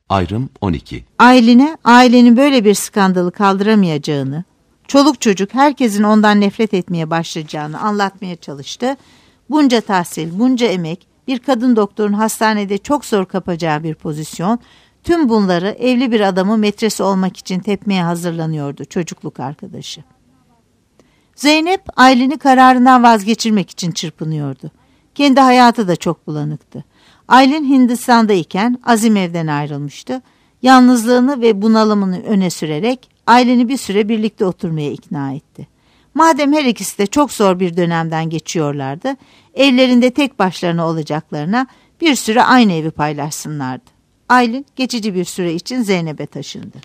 Ayrım 12. Aylin'e ailenin böyle bir skandalı kaldıramayacağını, çoluk çocuk herkesin ondan nefret etmeye başlayacağını anlatmaya çalıştı. Bunca tahsil, bunca emek, bir kadın doktorun hastanede çok zor kapacağı bir pozisyon, tüm bunları evli bir adamın metresi olmak için tepmeye hazırlanıyordu çocukluk arkadaşı. Zeynep, Aylin'i kararından vazgeçirmek için çırpınıyordu. Kendi hayatı da çok bulanıktı. Aylin Hindistan'dayken Azim evden ayrılmıştı. Yalnızlığını ve bunalımını öne sürerek Aylin'i bir süre birlikte oturmaya ikna etti. Madem her ikisi de çok zor bir dönemden geçiyorlardı, evlerinde tek başlarına olacaklarına bir süre aynı evi paylaşsınlardı. Aylin geçici bir süre için Zeynep'e taşındı.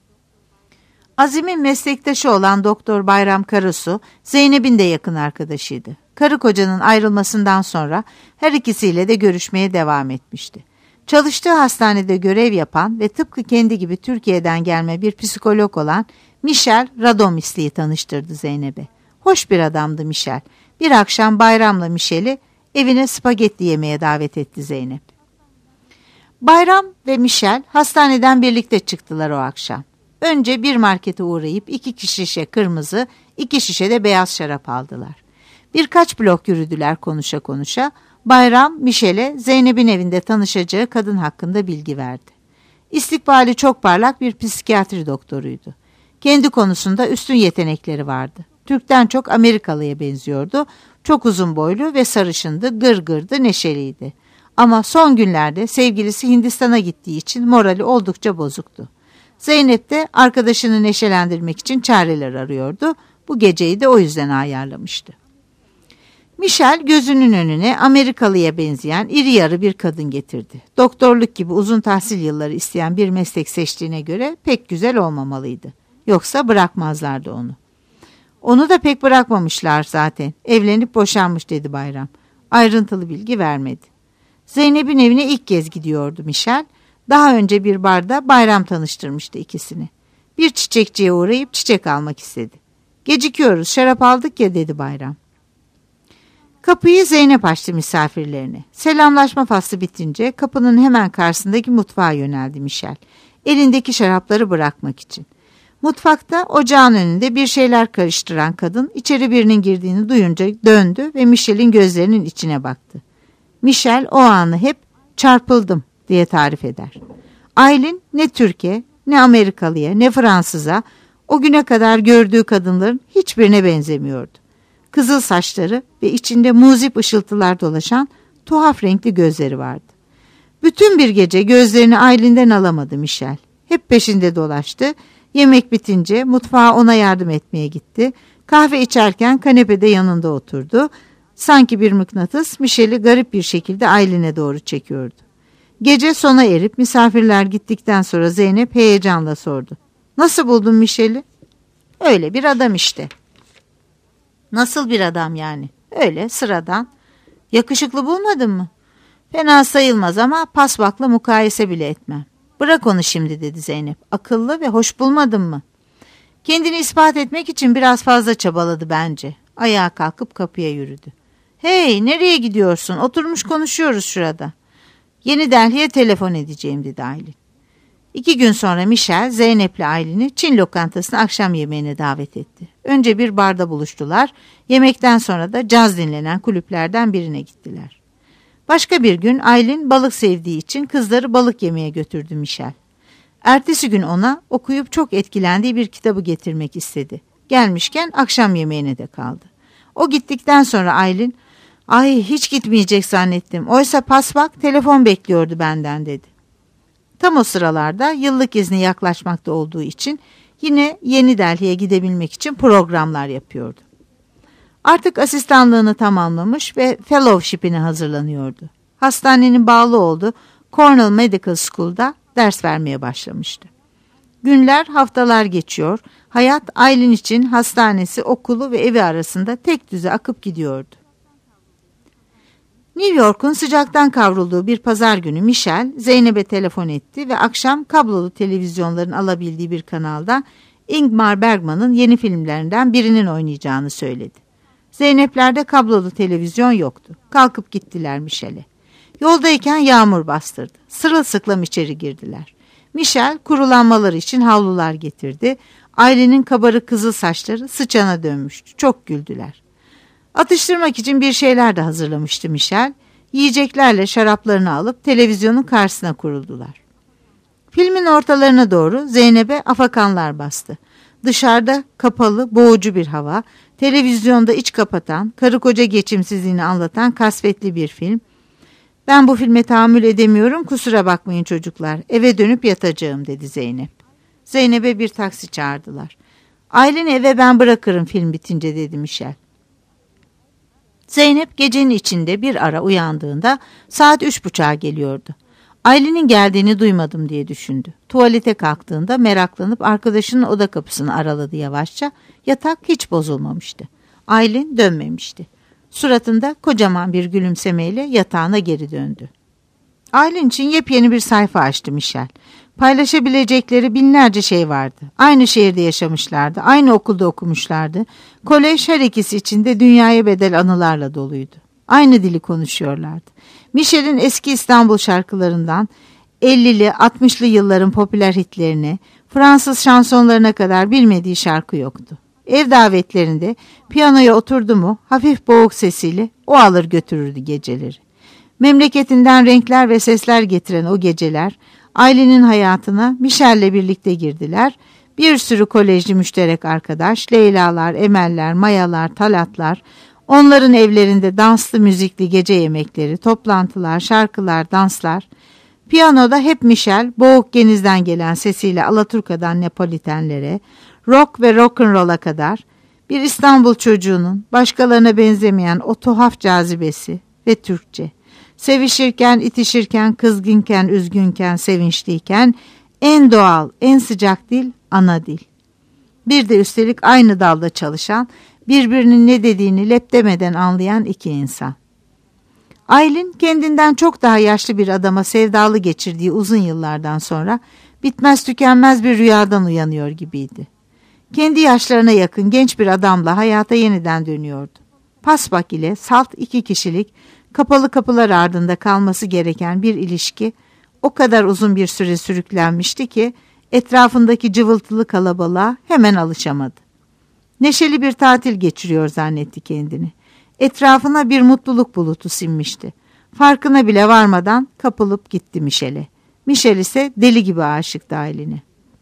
Azim'in meslektaşı olan Doktor Bayram Karasu, Zeynep'in de yakın arkadaşıydı. Karı kocanın ayrılmasından sonra her ikisiyle de görüşmeye devam etmişti. Çalıştığı hastanede görev yapan ve tıpkı kendi gibi Türkiye'den gelme bir psikolog olan Michel Radomisli'yi tanıştırdı Zeynep'e. Hoş bir adamdı Michel. Bir akşam Bayram'la Michel'i evine spagetti yemeye davet etti Zeynep. Bayram ve Michel hastaneden birlikte çıktılar o akşam. Önce bir markete uğrayıp 2 şişe kırmızı, 2 şişe de beyaz şarap aldılar. Birkaç blok yürüdüler konuşa konuşa. Bayram, Michel'e Zeynep'in evinde tanışacağı kadın hakkında bilgi verdi. İstikbali çok parlak bir psikiyatri doktoruydu. Kendi konusunda üstün yetenekleri vardı. Türk'ten çok Amerikalıya benziyordu. Çok uzun boylu ve sarışındı, gırgırdı, neşeliydi. Ama son günlerde sevgilisi Hindistan'a gittiği için morali oldukça bozuktu. Zeynep de arkadaşını neşelendirmek için çareler arıyordu. Bu geceyi de o yüzden ayarlamıştı. Michel gözünün önüne Amerikalıya benzeyen iri yarı bir kadın getirdi. Doktorluk gibi uzun tahsil yılları isteyen bir meslek seçtiğine göre pek güzel olmamalıydı. Yoksa bırakmazlardı onu. Onu da pek bırakmamışlar zaten. Evlenip boşanmış dedi Bayram. Ayrıntılı bilgi vermedi. Zeynep'in evine ilk kez gidiyordu Michel. Daha önce bir barda Bayram tanıştırmıştı ikisini. Bir çiçekçiye uğrayıp çiçek almak istedi. Gecikiyoruz, şarap aldık ya dedi Bayram. Kapıyı Zeynep açtı misafirlerine. Selamlaşma faslı bitince kapının hemen karşısındaki mutfağa yöneldi Michel. Elindeki şarapları bırakmak için. Mutfakta ocağın önünde bir şeyler karıştıran kadın içeri birinin girdiğini duyunca döndü ve Michel'in gözlerinin içine baktı. Michel o anı hep çarpıldım diye tarif eder. Aylin ne Türkiye, ne Amerikalıya, ne Fransız'a o güne kadar gördüğü kadınların hiçbirine benzemiyordu. Kızıl saçları ve içinde muzip ışıltılar dolaşan tuhaf renkli gözleri vardı. Bütün bir gece gözlerini Aylin'den alamadı Michel. Hep peşinde dolaştı. Yemek bitince mutfağa ona yardım etmeye gitti. Kahve içerken kanepede yanında oturdu. Sanki bir mıknatıs Michel'i garip bir şekilde Aylin'e doğru çekiyordu. Gece sona erip misafirler gittikten sonra Zeynep heyecanla sordu. Nasıl buldun Michel'i? Öyle bir adam işte. Nasıl bir adam yani? Öyle sıradan. Yakışıklı bulmadın mı? Fena sayılmaz ama pasbakla mukayese bile etmem. Bırak onu şimdi dedi Zeynep. Akıllı ve hoş bulmadın mı? Kendini ispat etmek için biraz fazla çabaladı bence. Ayağa kalkıp kapıya yürüdü. Hey nereye gidiyorsun? Oturmuş konuşuyoruz şurada. Yeni Delhi'ye telefon edeceğim dedi Aylin. 2 gün sonra Michel Zeynep'le Aylin'i Çin lokantasına akşam yemeğine davet etti. Önce bir barda buluştular. Yemekten sonra da caz dinlenen kulüplerden birine gittiler. Başka bir gün Aylin balık sevdiği için kızları balık yemeye götürdü Michel. Ertesi gün ona okuyup çok etkilendiği bir kitabı getirmek istedi. Gelmişken akşam yemeğine de kaldı. O gittikten sonra Aylin, "Ay hiç gitmeyecek zannettim. Oysa pasbak telefon bekliyordu benden." dedi. Tam o sıralarda yıllık izni yaklaşmakta olduğu için yine Yeni Delhi'ye gidebilmek için programlar yapıyordu. Artık asistanlığını tamamlamış ve fellowship'ine hazırlanıyordu. Hastanenin bağlı olduğu Cornell Medical School'da ders vermeye başlamıştı. Günler, haftalar geçiyor. Hayat Aylin için hastanesi, okulu ve evi arasında tek düze akıp gidiyordu. New York'un sıcaktan kavrulduğu bir pazar günü Michel Zeynep'e telefon etti ve akşam kablolu televizyonların alabildiği bir kanalda Ingmar Bergman'ın yeni filmlerinden birinin oynayacağını söyledi. Zeynep'lerde kablolu televizyon yoktu. Kalkıp gittiler Michel'e. Yoldayken yağmur bastırdı. Sırılsıklam içeri girdiler. Michel kurulanmaları için havlular getirdi. Ailenin kabarık kızıl saçları sıçana dönmüştü. Çok güldüler. Atıştırmak için bir şeyler de hazırlamıştı Michel. Yiyeceklerle şaraplarını alıp televizyonun karşısına kuruldular. Filmin ortalarına doğru Zeynep'e afakanlar bastı. Dışarıda kapalı, boğucu bir hava, televizyonda iç kapatan, karı koca geçimsizliğini anlatan kasvetli bir film. "Ben bu filme tahammül edemiyorum, kusura bakmayın çocuklar, eve dönüp yatacağım," dedi Zeynep. Zeynep'e bir taksi çağırdılar. "Aileni eve ben bırakırım film bitince," dedi Michel. Zeynep gecenin içinde bir ara uyandığında saat 3.30'a geliyordu. Aylin'in geldiğini duymadım diye düşündü. Tuvalete kalktığında meraklanıp arkadaşının oda kapısını araladı yavaşça. Yatak hiç bozulmamıştı. Aylin dönmemişti. Suratında kocaman bir gülümsemeyle yatağına geri döndü. Aylin için yepyeni bir sayfa açtı Michel. Paylaşabilecekleri binlerce şey vardı. Aynı şehirde yaşamışlardı, aynı okulda okumuşlardı. Kolej her ikisi için de dünyaya bedel anılarla doluydu. Aynı dili konuşuyorlardı. Michel'in eski İstanbul şarkılarından 50'li 60'lı yılların popüler hitlerini, Fransız şansonlarına kadar bilmediği şarkı yoktu. Ev davetlerinde piyanoya oturdu mu hafif boğuk sesiyle o alır götürürdü geceleri. Memleketinden renkler ve sesler getiren o geceler Aylin'in hayatına Michel'le birlikte girdiler. Bir sürü kolejli müşterek arkadaş, Leylalar, Emeller, Mayalar, Talatlar, onların evlerinde danslı müzikli gece yemekleri, toplantılar, şarkılar, danslar. Piyanoda hep Michel, boğuk genizden gelen sesiyle Alaturka'dan Neapolitenlere, rock ve rock'n'roll'a kadar bir İstanbul çocuğunun başkalarına benzemeyen o tuhaf cazibesi ve Türkçe. Sevişirken, itişirken, kızgınken, üzgünken, sevinçliyken en doğal, en sıcak dil ana dil. Bir de üstelik aynı dalda çalışan, birbirinin ne dediğini lep demeden anlayan iki insan. Aylin kendinden çok daha yaşlı bir adama sevdalı geçirdiği uzun yıllardan sonra bitmez tükenmez bir rüyadan uyanıyor gibiydi. Kendi yaşlarına yakın genç bir adamla hayata yeniden dönüyordu. Pasbak ile salt iki kişilik, kapalı kapılar ardında kalması gereken bir ilişki o kadar uzun bir süre sürüklenmişti ki etrafındaki cıvıltılı kalabalığa hemen alışamadı. Neşeli bir tatil geçiriyor zannetti kendini. Etrafına bir mutluluk bulutu sinmişti. Farkına bile varmadan kapılıp gitti Michel'e. Michel ise deli gibi aşıktı Aylin'e.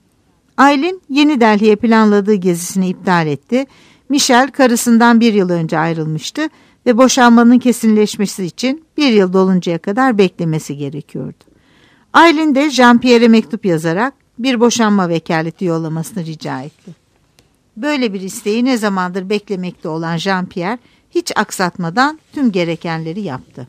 Aylin Yeni Delhi'ye planladığı gezisini iptal etti. Michel karısından 1 yıl önce ayrılmıştı ve boşanmanın kesinleşmesi için 1 yıl doluncaya kadar beklemesi gerekiyordu. Aylin de Jean-Pierre'e mektup yazarak bir boşanma vekaleti yollamasını rica etti. Böyle bir isteği ne zamandır beklemekte olan Jean-Pierre hiç aksatmadan tüm gerekenleri yaptı.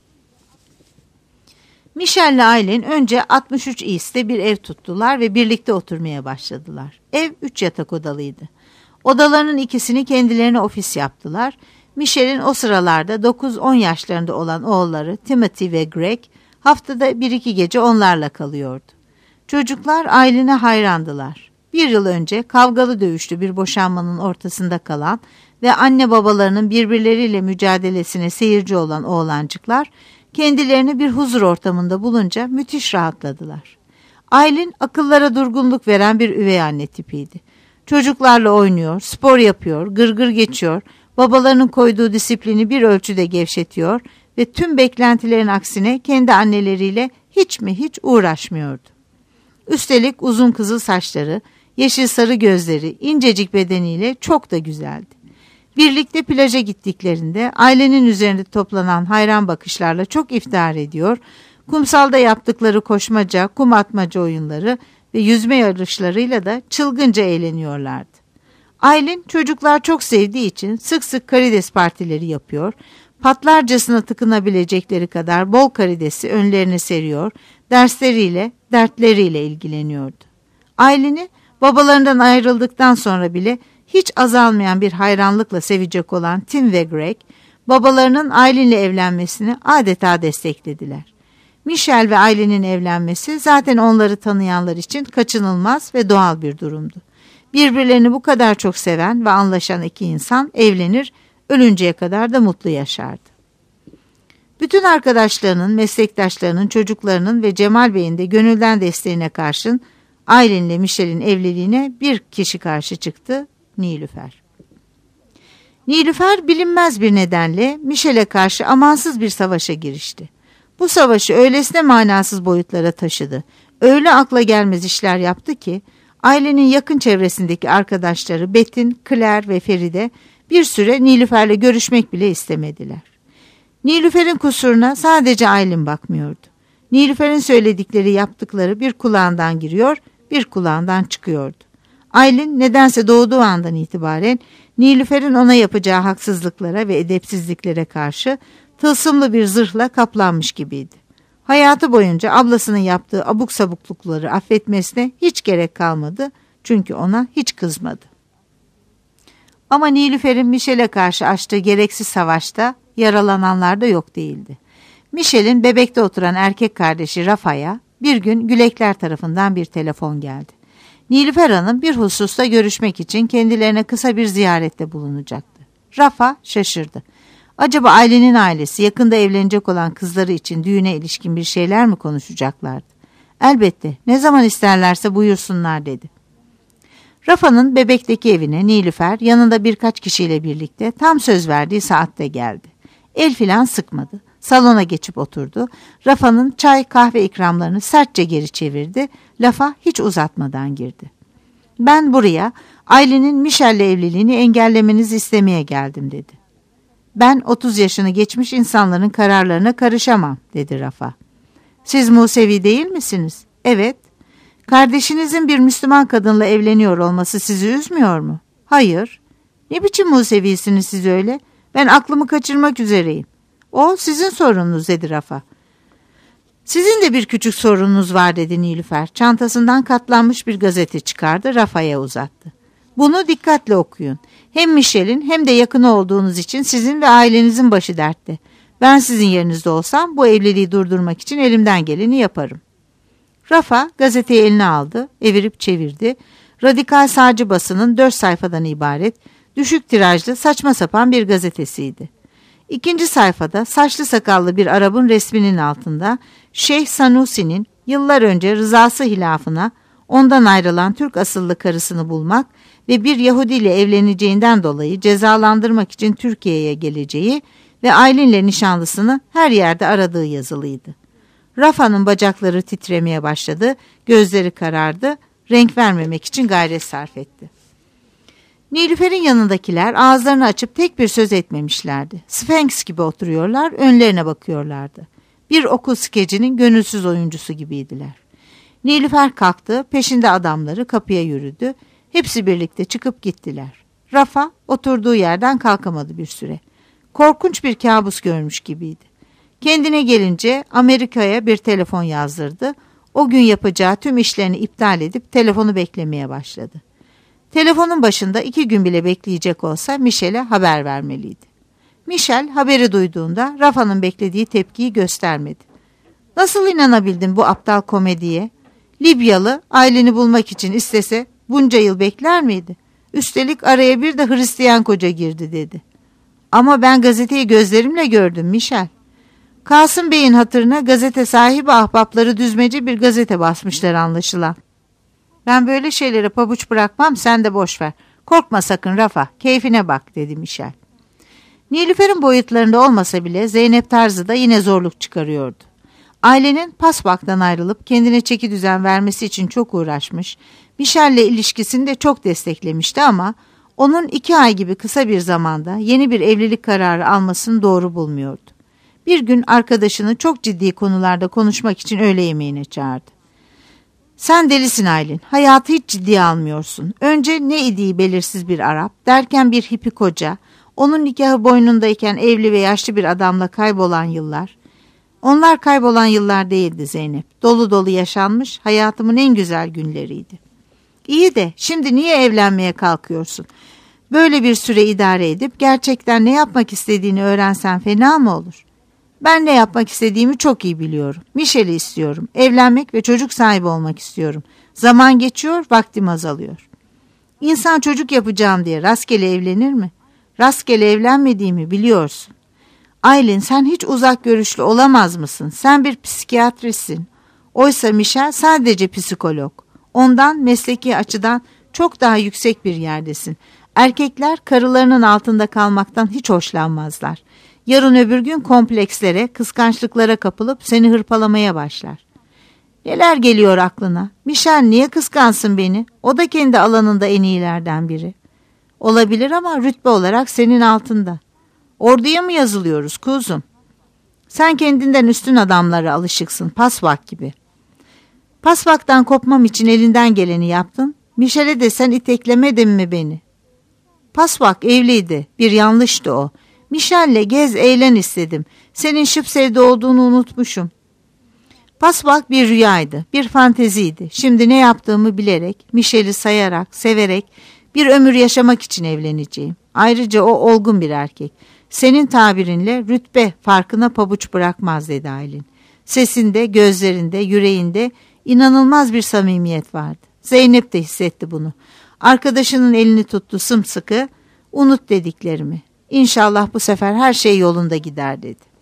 Michel ile Aylin önce 63 East'te bir ev tuttular ve birlikte oturmaya başladılar. Ev 3 yatak odalıydı. Odalarının ikisini kendilerine ofis yaptılar. Michel'in o sıralarda 9-10 yaşlarında olan oğulları Timothy ve Greg haftada 1-2 gece onlarla kalıyordu. Çocuklar Aylin'e hayrandılar. 1 yıl önce kavgalı dövüşlü bir boşanmanın ortasında kalan ve anne babalarının birbirleriyle mücadelesine seyirci olan oğlancıklar kendilerini bir huzur ortamında bulunca müthiş rahatladılar. Aylin akıllara durgunluk veren bir üvey anne tipiydi. Çocuklarla oynuyor, spor yapıyor, gırgır geçiyor, babalarının koyduğu disiplini bir ölçüde gevşetiyor ve tüm beklentilerin aksine kendi anneleriyle hiç uğraşmıyordu. Üstelik uzun kızıl saçları, yeşil sarı gözleri, incecik bedeniyle çok da güzeldi. Birlikte plaja gittiklerinde ailenin üzerinde toplanan hayran bakışlarla çok iftihar ediyor, kumsalda yaptıkları koşmaca, kum atmaca oyunları ve yüzme yarışlarıyla da çılgınca eğleniyorlardı. Aylin çocuklar çok sevdiği için sık sık karides partileri yapıyor, patlarcasına tıkınabilecekleri kadar bol karidesi önlerine seriyor, dertleriyle ilgileniyordu. Aylin'i babalarından ayrıldıktan sonra bile hiç azalmayan bir hayranlıkla sevecek olan Tim ve Greg, babalarının Aylin'le evlenmesini adeta desteklediler. Michel ve Aylin'in evlenmesi zaten onları tanıyanlar için kaçınılmaz ve doğal bir durumdu. Birbirlerini bu kadar çok seven ve anlaşan iki insan evlenir, ölünceye kadar da mutlu yaşardı. Bütün arkadaşlarının, meslektaşlarının, çocuklarının ve Cemal Bey'in de gönülden desteğine karşın Aylin ile Michel'in evliliğine bir kişi karşı çıktı, Nilüfer. Nilüfer bilinmez bir nedenle Michel'e karşı amansız bir savaşa girişti. Bu savaşı öylesine manasız boyutlara taşıdı. Öyle akla gelmez işler yaptı ki ailenin yakın çevresindeki arkadaşları Betin, Claire ve Feride bir süre Nilüfer'le görüşmek bile istemediler. Nilüfer'in kusuruna sadece Aylin bakmıyordu. Nilüfer'in söyledikleri, yaptıkları bir kulağından giriyor, bir kulağından çıkıyordu. Aylin nedense doğduğu andan itibaren Nilüfer'in ona yapacağı haksızlıklara ve edepsizliklere karşı tılsımlı bir zırhla kaplanmış gibiydi. Hayatı boyunca ablasının yaptığı abuk sabuklukları affetmesine hiç gerek kalmadı, çünkü ona hiç kızmadı. Ama Nilüfer'in Michel'e karşı açtığı gereksiz savaşta yaralananlar da yok değildi. Michel'in bebekte oturan erkek kardeşi Rafa'ya bir gün Gülekler tarafından bir telefon geldi. Nilüfer Hanım bir hususta görüşmek için kendilerine kısa bir ziyarette bulunacaktı. Rafa şaşırdı. Acaba Aylin'in ailesi yakında evlenecek olan kızları için düğüne ilişkin bir şeyler mi konuşacaklardı? Elbette, ne zaman isterlerse buyursunlar dedi. Rafa'nın bebekteki evine Nilüfer yanında birkaç kişiyle birlikte tam söz verdiği saatte geldi. El filan sıkmadı. Salona geçip oturdu. Rafa'nın çay kahve ikramlarını sertçe geri çevirdi. Lafa hiç uzatmadan girdi. Ben buraya Aylin'in Michel'le evliliğini engellemenizi istemeye geldim dedi. Ben 30 yaşını geçmiş insanların kararlarına karışamam dedi Rafa. Siz Musevi değil misiniz? Evet. Kardeşinizin bir Müslüman kadınla evleniyor olması sizi üzmüyor mu? Hayır. Ne biçim Musevisiniz siz öyle? Ben aklımı kaçırmak üzereyim. O sizin sorununuz dedi Rafa. Sizin de bir küçük sorununuz var dedi Nilüfer. Çantasından katlanmış bir gazete çıkardı, Rafa'ya uzattı. Bunu dikkatle okuyun. Hem Michel'in hem de yakını olduğunuz için sizin ve ailenizin başı dertte. Ben sizin yerinizde olsam bu evliliği durdurmak için elimden geleni yaparım. Rafa gazeteyi eline aldı, evirip çevirdi. Radikal sağcı basının 4 sayfadan ibaret, düşük tirajlı saçma sapan bir gazetesiydi. İkinci sayfada saçlı sakallı bir Arap'ın resminin altında Şeyh Sanusi'nin yıllar önce rızası hilafına ondan ayrılan Türk asıllı karısını bulmak ve bir Yahudi ile evleneceğinden dolayı cezalandırmak için Türkiye'ye geleceği ve Aylin'le nişanlısını her yerde aradığı yazılıydı. Rafa'nın bacakları titremeye başladı, gözleri karardı, renk vermemek için gayret sarf etti. Nilüfer'in yanındakiler ağızlarını açıp tek bir söz etmemişlerdi. Sphinx gibi oturuyorlar, önlerine bakıyorlardı. Bir okul skecinin gönülsüz oyuncusu gibiydiler. Nilüfer kalktı, peşinde adamları kapıya yürüdü. Hepsi birlikte çıkıp gittiler. Rafa oturduğu yerden kalkamadı bir süre. Korkunç bir kabus görmüş gibiydi. Kendine gelince Amerika'ya bir telefon yazdırdı. O gün yapacağı tüm işlerini iptal edip telefonu beklemeye başladı. Telefonun başında 2 gün bile bekleyecek olsa Michel'e haber vermeliydi. Michel haberi duyduğunda Rafa'nın beklediği tepkiyi göstermedi. Nasıl inanabildin bu aptal komediye? Libyalı Aylin'i bulmak için istese bunca yıl bekler miydi? Üstelik araya bir de Hristiyan koca girdi dedi. Ama ben gazeteyi gözlerimle gördüm Michel. Kasım Bey'in hatırına gazete sahibi ahbapları düzmece bir gazete basmışlar anlaşılan. Ben böyle şeylere pabuç bırakmam, sen de boş ver. Korkma sakın Rafa, keyfine bak dedi Michel. Nilüfer'in boyutlarında olmasa bile Zeynep tarzı da yine zorluk çıkarıyordu. Ailenin Pasbak'tan ayrılıp kendine çeki düzen vermesi için çok uğraşmış, Michel'le ilişkisini de çok desteklemişti ama onun 2 ay gibi kısa bir zamanda yeni bir evlilik kararı almasını doğru bulmuyordu. Bir gün arkadaşını çok ciddi konularda konuşmak için öğle yemeğine çağırdı. Sen delisin Aylin, hayatı hiç ciddiye almıyorsun. Önce ne idiği belirsiz bir Arap, derken bir hippi koca, onun nikahı boynundayken evli ve yaşlı bir adamla kaybolan yıllar. Onlar kaybolan yıllar değildi Zeynep, dolu dolu yaşanmış hayatımın en güzel günleriydi. İyi de şimdi niye evlenmeye kalkıyorsun? Böyle bir süre idare edip gerçekten ne yapmak istediğini öğrensen fena mı olur? Ben ne yapmak istediğimi çok iyi biliyorum. Michel'i istiyorum. Evlenmek ve çocuk sahibi olmak istiyorum. Zaman geçiyor, vaktim azalıyor. İnsan çocuk yapacağım diye rastgele evlenir mi? Rastgele evlenmediğimi biliyorsun. Aylin, sen hiç uzak görüşlü olamaz mısın? Sen bir psikiyatristsin. Oysa Michel sadece psikolog. Ondan mesleki açıdan çok daha yüksek bir yerdesin. Erkekler karılarının altında kalmaktan hiç hoşlanmazlar. Yarın öbür gün komplekslere, kıskançlıklara kapılıp seni hırpalamaya başlar. Neler geliyor aklına? Michel niye kıskansın beni? O da kendi alanında en iyilerden biri. Olabilir ama rütbe olarak senin altında. Orduya mı yazılıyoruz kuzum? Sen kendinden üstün adamlara alışıksın, pasvak gibi. Pasvaktan kopmam için elinden geleni yaptın. Michel'e de sen iteklemedin mi beni? Pasvak evliydi, bir yanlıştı o. Michel'le gez eğlen istedim. Senin şıpsevde olduğunu unutmuşum. Pasvak bir rüyaydı, bir fanteziydi. Şimdi ne yaptığımı bilerek, Michel'i sayarak, severek bir ömür yaşamak için evleneceğim. Ayrıca o olgun bir erkek. Senin tabirinle rütbe farkına pabuç bırakmaz dedi Aylin. Sesinde, gözlerinde, yüreğinde inanılmaz bir samimiyet vardı. Zeynep de hissetti bunu. Arkadaşının elini tuttu sımsıkı. Unut dediklerimi. İnşallah bu sefer her şey yolunda gider dedi.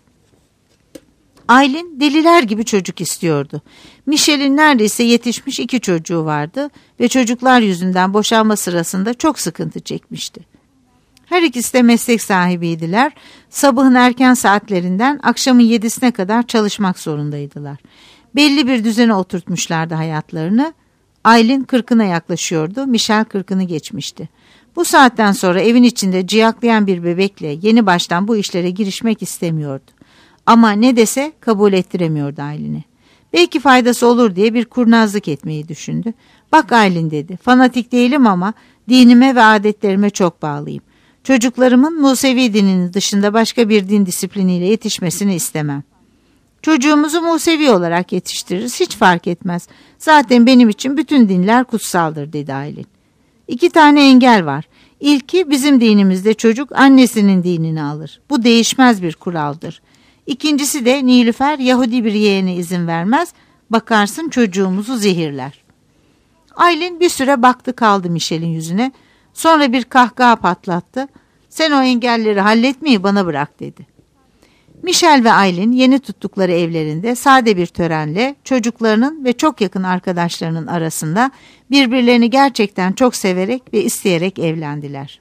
Aylin deliler gibi çocuk istiyordu. Michel'in neredeyse yetişmiş 2 çocuğu vardı ve çocuklar yüzünden boşanma sırasında çok sıkıntı çekmişti. Her ikisi de meslek sahibiydiler. Sabahın erken saatlerinden akşamın 7'sine kadar çalışmak zorundaydılar. Belli bir düzene oturtmuşlardı hayatlarını. Aylin 40'ına yaklaşıyordu, Michel 40'ını geçmişti. Bu saatten sonra evin içinde ciyaklayan bir bebekle yeni baştan bu işlere girişmek istemiyordu. Ama ne dese kabul ettiremiyordu Aylin'e. Belki faydası olur diye bir kurnazlık etmeyi düşündü. Bak Aylin dedi, fanatik değilim ama dinime ve adetlerime çok bağlıyım. Çocuklarımın Musevi dininin dışında başka bir din disipliniyle yetişmesini istemem. Çocuğumuzu Musevi olarak yetiştiririz, hiç fark etmez. Zaten benim için bütün dinler kutsaldır dedi Aylin. 2 tane engel var. İlki bizim dinimizde çocuk annesinin dinini alır. Bu değişmez bir kuraldır. İkincisi de Nilüfer Yahudi bir yeğene izin vermez. Bakarsın çocuğumuzu zehirler. Aylin bir süre baktı kaldı Michel'in yüzüne. Sonra bir kahkaha patlattı. Sen o engelleri halletmeyi bana bırak dedi. Michel ve Aylin yeni tuttukları evlerinde sade bir törenle çocuklarının ve çok yakın arkadaşlarının arasında birbirlerini gerçekten çok severek ve isteyerek evlendiler.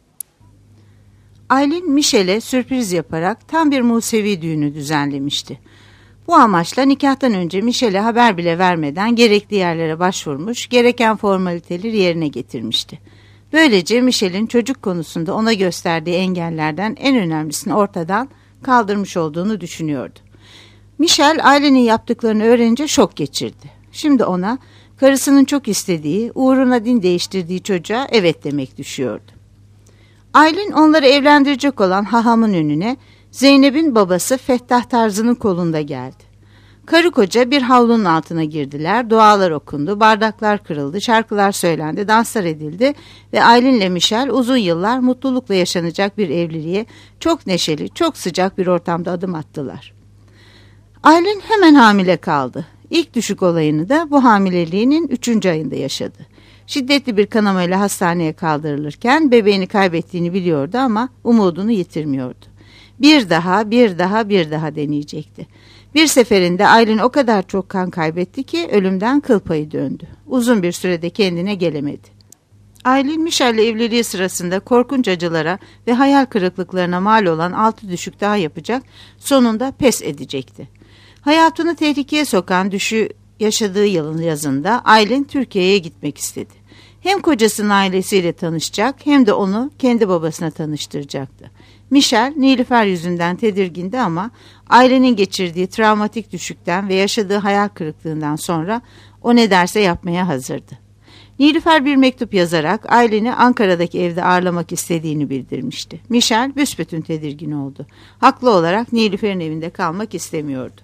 Aylin Michel'e sürpriz yaparak tam bir Musevi düğünü düzenlemişti. Bu amaçla nikahtan önce Michel'e haber bile vermeden gerekli yerlere başvurmuş, gereken formaliteleri yerine getirmişti. Böylece Michel'in çocuk konusunda ona gösterdiği engellerden en önemlisini ortadan kaldırmış olduğunu düşünüyordu. Michel Aylin'in yaptıklarını öğrenince şok geçirdi. Şimdi ona karısının çok istediği, uğruna din değiştirdiği çocuğa evet demek düşüyordu. Aylin onları evlendirecek olan hahamın önüne Zeynep'in babası Fettah Tarzı'nın kolunda geldi. Karı koca bir havlunun altına girdiler, dualar okundu, bardaklar kırıldı, şarkılar söylendi, danslar edildi ve Aylin'le Michel uzun yıllar mutlulukla yaşanacak bir evliliğe çok neşeli, çok sıcak bir ortamda adım attılar. Aylin hemen hamile kaldı. İlk düşük olayını da bu hamileliğinin 3. ayında yaşadı. Şiddetli bir kanamayla hastaneye kaldırılırken bebeğini kaybettiğini biliyordu ama umudunu yitirmiyordu. Bir daha deneyecekti. Bir seferinde Aylin o kadar çok kan kaybetti ki ölümden kıl payı döndü. Uzun bir sürede kendine gelemedi. Aylin Michel'le evliliği sırasında korkunç acılara ve hayal kırıklıklarına mal olan 6 düşük daha yapacak, sonunda pes edecekti. Hayatını tehlikeye sokan düşü yaşadığı yılın yazında Aylin Türkiye'ye gitmek istedi. Hem kocasının ailesiyle tanışacak hem de onu kendi babasına tanıştıracaktı. Michel, Nilüfer yüzünden tedirgindi ama Aylin'in geçirdiği travmatik düşükten ve yaşadığı hayal kırıklığından sonra o ne derse yapmaya hazırdı. Nilüfer bir mektup yazarak Aylin'i Ankara'daki evde ağırlamak istediğini bildirmişti. Michel büsbütün tedirgin oldu. Haklı olarak Nilüfer'in evinde kalmak istemiyordu.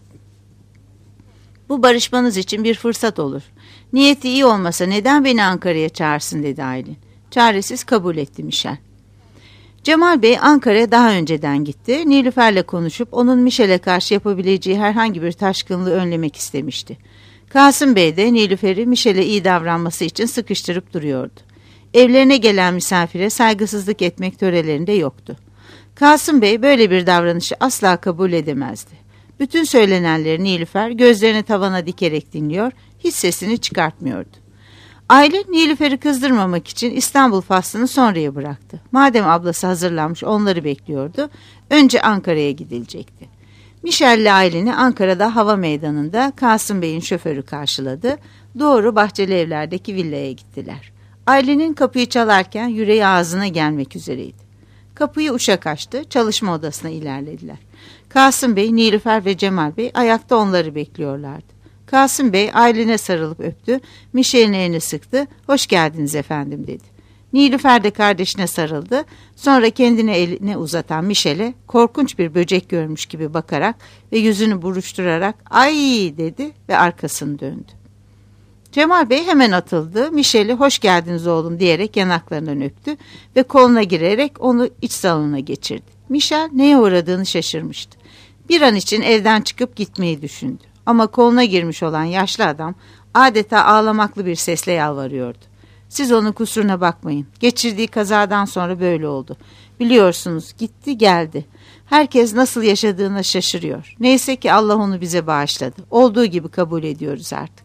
Bu barışmanız için bir fırsat olur. Niyeti iyi olmasa neden beni Ankara'ya çağırsın dedi Aylin. Çaresiz kabul etti Michel. Cemal Bey Ankara'ya daha önceden gitti. Nilüfer'le konuşup onun Michel'e karşı yapabileceği herhangi bir taşkınlığı önlemek istemişti. Kasım Bey de Nilüfer'i Michel'e iyi davranması için sıkıştırıp duruyordu. Evlerine gelen misafire saygısızlık etmek törelerinde yoktu. Kasım Bey böyle bir davranışı asla kabul edemezdi. Bütün söylenenleri Nilüfer gözlerini tavana dikerek dinliyor, hiç sesini çıkartmıyordu. Aylin Nilüfer'i kızdırmamak için İstanbul faslını sonraya bıraktı. Madem ablası hazırlanmış onları bekliyordu, önce Ankara'ya gidilecekti. Michel ile Aylin'i Ankara'da hava meydanında Kasım Bey'in şoförü karşıladı. Doğru Bahçeli Evler'deki villaya gittiler. Aylin'in kapıyı çalarken yüreği ağzına gelmek üzereydi. Kapıyı uşak açtı, çalışma odasına ilerlediler. Kasım Bey, Nilüfer ve Cemal Bey ayakta onları bekliyorlardı. Kasım Bey Aylin'e sarılıp öptü, Michel'in elini sıktı, "Hoş geldiniz efendim" dedi. Nilüfer de kardeşine sarıldı, sonra kendine elini uzatan Michel'e korkunç bir böcek görmüş gibi bakarak ve yüzünü buruşturarak "Ay" dedi ve arkasını döndü. Cemal Bey hemen atıldı, Michel'i "Hoş geldiniz oğlum" diyerek yanaklarından öptü ve koluna girerek onu iç salona geçirdi. Michel neye uğradığını şaşırmıştı. Bir an için evden çıkıp gitmeyi düşündü. Ama koluna girmiş olan yaşlı adam adeta ağlamaklı bir sesle yalvarıyordu. "Siz onun kusuruna bakmayın. Geçirdiği kazadan sonra böyle oldu. Biliyorsunuz, gitti geldi. Herkes nasıl yaşadığına şaşırıyor. Neyse ki Allah onu bize bağışladı. Olduğu gibi kabul ediyoruz artık."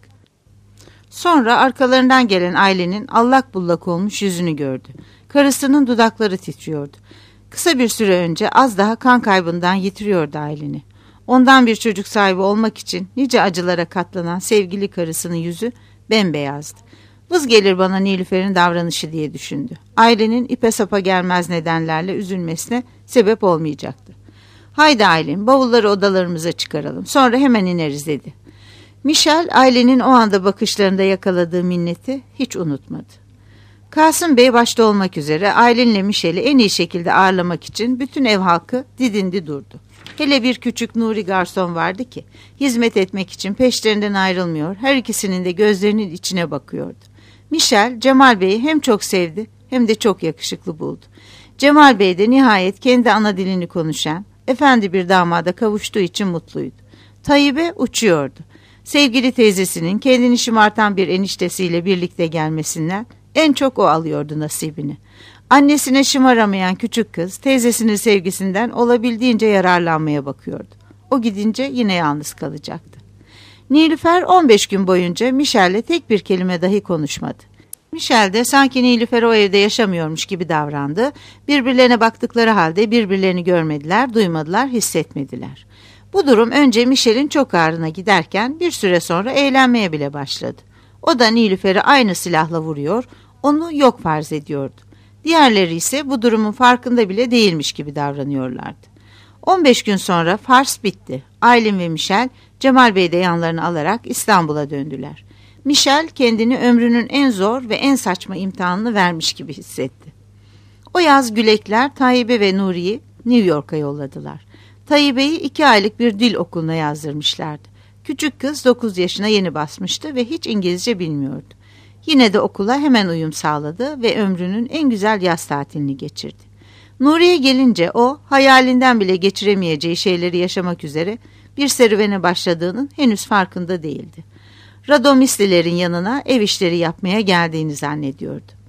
Sonra arkalarından gelen Aylin'in allak bullak olmuş yüzünü gördü. Karısının dudakları titriyordu. Kısa bir süre önce az daha kan kaybından yitiriyordu Aylin'i. Ondan bir çocuk sahibi olmak için nice acılara katlanan sevgili karısının yüzü bembeyazdı. Vız gelir bana Nilüfer'in davranışı diye düşündü. Aylin'in ipe sapa gelmez nedenlerle üzülmesine sebep olmayacaktı. "Haydi Aylin, bavulları odalarımıza çıkaralım, sonra hemen ineriz" dedi. Michel, Aylin'in o anda bakışlarında yakaladığı minneti hiç unutmadı. Kasım Bey başta olmak üzere Aylin'le Michel'i en iyi şekilde ağırlamak için bütün ev halkı didindi durdu. Hele bir küçük Nuri garson vardı ki hizmet etmek için peşlerinden ayrılmıyor, her ikisinin de gözlerinin içine bakıyordu. Michel, Cemal Bey'i hem çok sevdi hem de çok yakışıklı buldu. Cemal Bey de nihayet kendi ana dilini konuşan, efendi bir damada kavuştuğu için mutluydu. Tayyip'e uçuyordu. Sevgili teyzesinin kendini şımartan bir eniştesiyle birlikte gelmesinden en çok o alıyordu nasibini. Annesine şımaramayan küçük kız teyzesinin sevgisinden olabildiğince yararlanmaya bakıyordu. O gidince yine yalnız kalacaktı. Nilüfer 15 gün boyunca Michel'le tek bir kelime dahi konuşmadı. Michel de sanki Nilüfer o evde yaşamıyormuş gibi davrandı. Birbirlerine baktıkları halde birbirlerini görmediler, duymadılar, hissetmediler. Bu durum önce Michel'in çok ağrına giderken bir süre sonra eğlenmeye bile başladı. O da Nilüfer'i aynı silahla vuruyor, onu yok farz ediyordu. Diğerleri ise bu durumun farkında bile değilmiş gibi davranıyorlardı. 15 gün sonra fars bitti. Aylin ve Michel, Cemal Bey'i de yanlarına alarak İstanbul'a döndüler. Michel kendini ömrünün en zor ve en saçma imtihanını vermiş gibi hissetti. O yaz Gülekler Tayyip'e ve Nuri'yi New York'a yolladılar. Tayyip'i 2 aylık bir dil okuluna yazdırmışlardı. Küçük kız 9 yaşına yeni basmıştı ve hiç İngilizce bilmiyordu. Yine de okula hemen uyum sağladı ve ömrünün en güzel yaz tatilini geçirdi. Nuri'ye gelince o, hayalinden bile geçiremeyeceği şeyleri yaşamak üzere bir serüvene başladığının henüz farkında değildi. Radomislilerin yanına ev işleri yapmaya geldiğini zannediyordu.